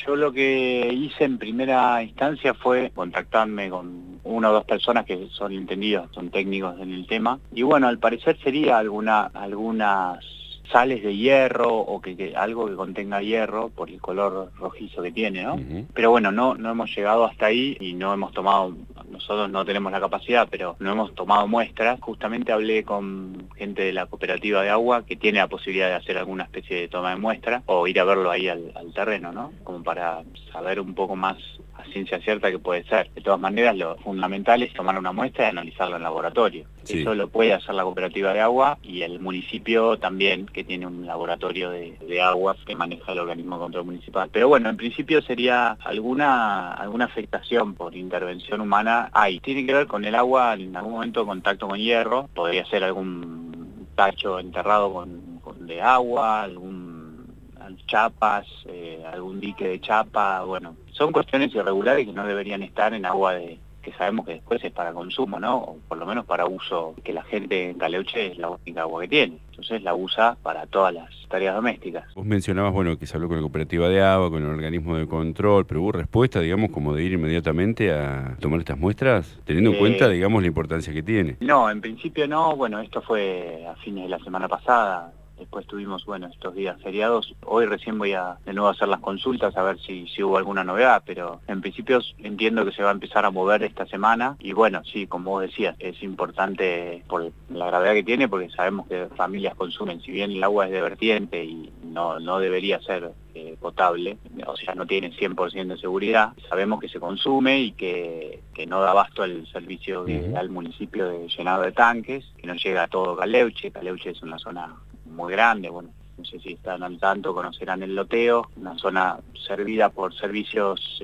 Yo lo que hice en primera instancia fue contactarme con una o dos personas que son entendidos, son técnicos en el tema, y bueno, al parecer sería algunas sales de hierro o algo que contenga hierro por el color rojizo que tiene, ¿no? Pero bueno, no hemos llegado hasta ahí y no hemos tomado, nosotros no tenemos la capacidad, pero no hemos tomado muestras. Justamente hablé con gente de la cooperativa de agua que tiene la posibilidad de hacer alguna especie de toma de muestra o ir a verlo ahí al terreno, ¿no? Como para saber un poco más a ciencia cierta que puede ser. De todas maneras, lo fundamental es tomar una muestra y analizarla en laboratorio. Sí. Eso lo puede hacer la cooperativa de agua y el municipio también, que tiene un laboratorio de agua que maneja el organismo de control municipal. Pero bueno, en principio sería alguna afectación por intervención humana. Tiene que ver con el agua, en algún momento contacto con hierro, podría ser algún tacho enterrado de agua, chapas, algún dique de chapa. Bueno, son cuestiones irregulares que no deberían estar en agua que sabemos que después es para consumo, ¿no? O por lo menos para uso, que la gente en Caleuche es la única agua que tiene. Entonces la usa para todas las tareas domésticas. Vos mencionabas, bueno, que se habló con la cooperativa de agua, con el organismo de control, pero hubo respuesta, digamos, como de ir inmediatamente a tomar estas muestras, teniendo en cuenta, digamos, la importancia que tiene. No, en principio no. Bueno, esto fue a fines de la semana pasada. Después tuvimos, bueno, estos días feriados. Hoy recién voy de nuevo a hacer las consultas a ver si hubo alguna novedad, pero en principio entiendo que se va a empezar a mover esta semana. Y bueno, sí, como vos decías, es importante por la gravedad que tiene, porque sabemos que familias consumen, si bien el agua es de vertiente y no debería ser potable, o sea, no tiene 100% de seguridad, sabemos que se consume y que no da abasto el servicio al municipio de llenado de tanques, que no llega a todo Caleuche. Caleuche es una zona muy grande, bueno, no sé si están al tanto, conocerán el loteo, una zona servida por servicios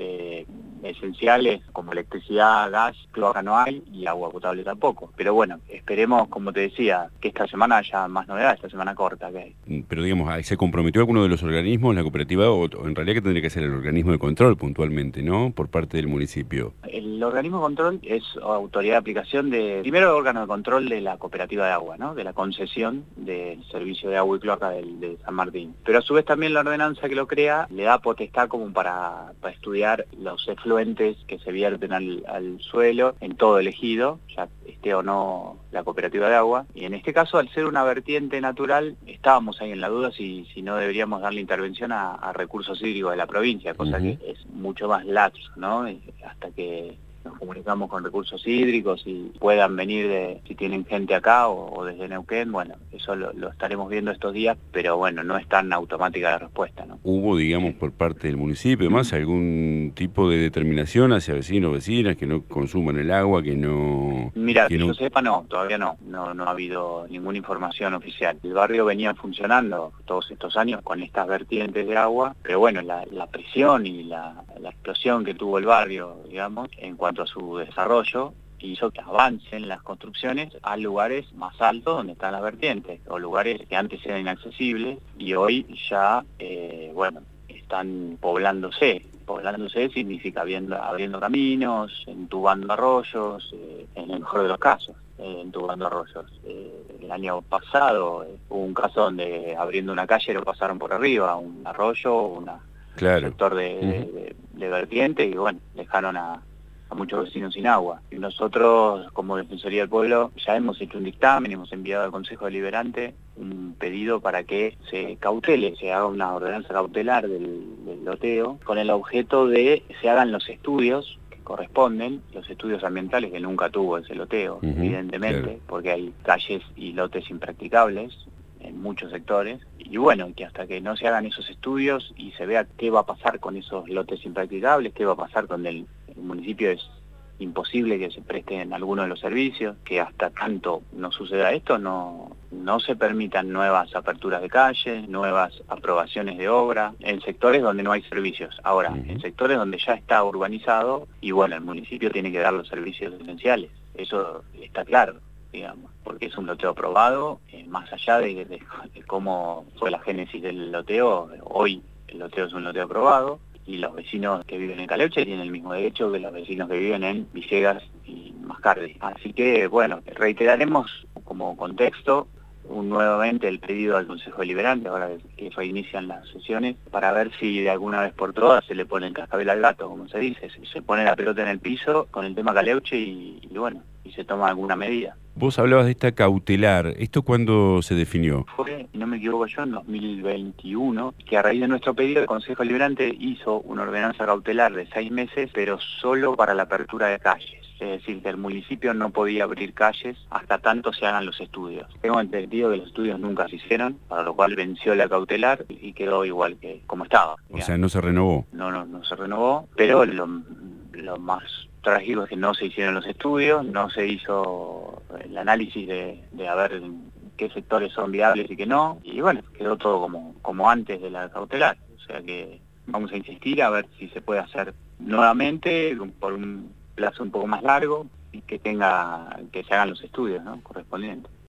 esenciales como electricidad, gas, cloaca no hay y agua potable tampoco. Pero bueno, esperemos, como te decía, que esta semana haya más novedades, esta semana corta que hay. Pero digamos, ¿se comprometió alguno de los organismos, la cooperativa, o en realidad que tendría que ser el organismo de control puntualmente, ¿no? Por parte del municipio. El organismo de control es autoridad de aplicación primero el órgano de control de la cooperativa de agua, ¿no? De la concesión del servicio de agua y cloaca de San Martín. Pero a su vez también la ordenanza que lo crea le da potestad como para estudiar los efluentes que se vierten al suelo en todo el ejido, ya esté o no la cooperativa de agua. Y en este caso, al ser una vertiente natural, estábamos ahí en la duda si no deberíamos darle intervención a recursos hídricos de la provincia, cosa que es mucho más laxo, ¿no? Hasta que nos comunicamos con recursos hídricos y puedan venir si tienen gente acá o desde Neuquén. Bueno, eso lo estaremos viendo estos días, pero bueno, no es tan automática la respuesta, ¿no? ¿Hubo, digamos, por parte del municipio, además, algún tipo de determinación hacia vecinos o vecinas que no consuman el agua, que no...? Mira, que yo sepa, no, todavía no ha habido ninguna información oficial. El barrio venía funcionando todos estos años con estas vertientes de agua, pero bueno, la presión y la explosión que tuvo el barrio, digamos, en cuanto a su desarrollo, hizo que avancen las construcciones a lugares más altos donde están las vertientes, o lugares que antes eran inaccesibles y hoy ya, están poblándose. Poblándose significa abriendo caminos, entubando arroyos, en el mejor de los casos, entubando arroyos. El año pasado hubo un caso donde abriendo una calle lo pasaron por arriba, un arroyo, un sector de vertiente, y bueno, dejaron a muchos vecinos sin agua. Y nosotros, como Defensoría del Pueblo, ya hemos hecho un dictamen, hemos enviado al Consejo Deliberante un pedido para que se cautele, se haga una ordenanza cautelar del loteo, con el objeto de que se hagan los estudios que corresponden, los estudios ambientales que nunca tuvo ese loteo, evidentemente, claro, porque hay calles y lotes impracticables en muchos sectores, y bueno, que hasta que no se hagan esos estudios y se vea qué va a pasar con esos lotes impracticables, qué va a pasar con el municipio, es imposible que se presten algunos de los servicios, que hasta tanto no suceda esto, no se permitan nuevas aperturas de calles, nuevas aprobaciones de obra, en sectores donde no hay servicios. Ahora, en sectores donde ya está urbanizado, y bueno, el municipio tiene que dar los servicios esenciales, eso está claro, digamos, porque es un loteo aprobado, más allá de cómo fue la génesis del loteo, hoy el loteo es un loteo aprobado, y los vecinos que viven en Caleuche tienen el mismo derecho que los vecinos que viven en Villegas y Mascardi. Así que, bueno, reiteraremos como contexto nuevamente el pedido al Consejo Deliberante, ahora que reinician las sesiones, para ver si de alguna vez por todas se le pone el cascabel al gato, como se dice, se pone la pelota en el piso con el tema Caleuche y bueno, y se toma alguna medida. Vos hablabas de esta cautelar, ¿esto cuándo se definió? Fue, si no me equivoco yo, en 2021, que a raíz de nuestro pedido el Consejo Deliberante hizo una ordenanza cautelar de 6 meses, pero solo para la apertura de calles. Es decir, que el municipio no podía abrir calles hasta tanto se hagan los estudios. Tengo entendido que los estudios nunca se hicieron, para lo cual venció la cautelar y quedó igual que como estaba. O sea, no se renovó. No se renovó, pero lo más trágico es que no se hicieron los estudios, no se hizo el análisis de a ver qué sectores son viables y qué no, y bueno, quedó todo como antes de la cautelar. O sea que vamos a insistir a ver si se puede hacer nuevamente por un plazo un poco más largo y que se hagan los estudios, ¿no?, correspondientes.